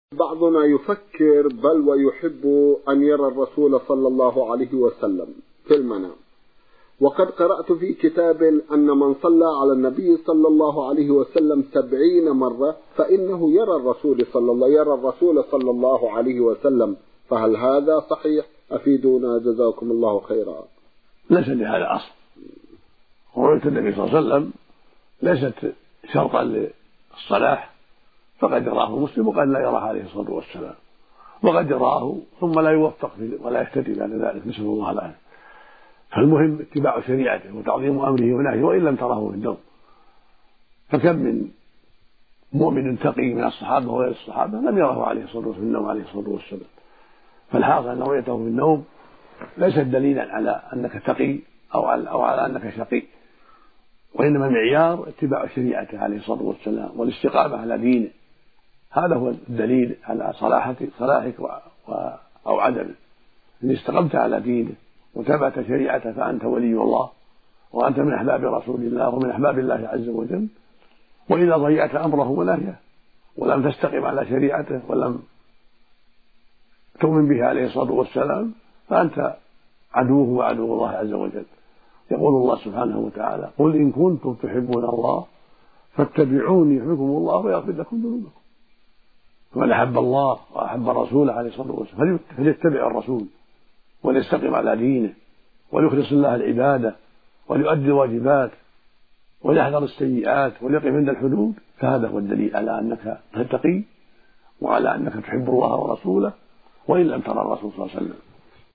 بعضنا يفكر بل ويحب أن يرى الرسول صلى الله عليه وسلم في المنام، وقد قرأت في كتاب أن من صلى على النبي صلى الله عليه وسلم 70 مرة فإنه يرى الرسول صلى الله عليه وسلم، فهل هذا صحيح؟ أفيدونا جزاكم الله خيرا. ليس لهذا أصل، رؤية النبي صلى الله عليه وسلم ليست شرطا للصلاح، فقد يراه مسلم وقد لا يراه عليه الصلاة والسلام، وقد يراه ثم لا يوفق ولا يهتدي بعد ذلك، نسأل الله العافية. فالمهم اتباع شريعته وتعظيم أمره ونهيه وإن لم تراه في النوم. فكم من مؤمن تقي من الصحابة وغير الصحابة لم يره عليه الصلاة والسلام. فالحاصل أن رؤيته في النوم ليست دليلا على أنك تقي أو على أنك شقي، وإنما المعيار اتباع شريعته عليه الصلاة والسلام والاستقامة على دينه، هذا هو الدليل على صلاحك أو عدمه. إن استقمت على دينه وتبعت شريعته فأنت ولي الله، وأنت من أحباب رسول الله ومن أحباب الله عز وجل. وإذا ضيعت أمره ونهيه ولم تستقم على شريعته ولم تؤمن به عليه الصلاة والسلام فأنت عدوه وعدو الله عز وجل. يقول الله سبحانه وتعالى: قل إن كنتم تحبون الله فاتبعوني يحبكم الله ويغفر لكم ذنوبكم. فمن أحب الله وأحب رسوله عليه الصلاة والسلام فليتبع الرسول وليستقم على دينه وليخلص الله العبادة وليؤدي الواجبات وليحذر السيئات وليقف عند الحدود، فهذا هو الدليل على أنك تتقي وعلى أنك تحب الله ورسوله وإن لم ترى الرسول صلى الله عليه وسلم.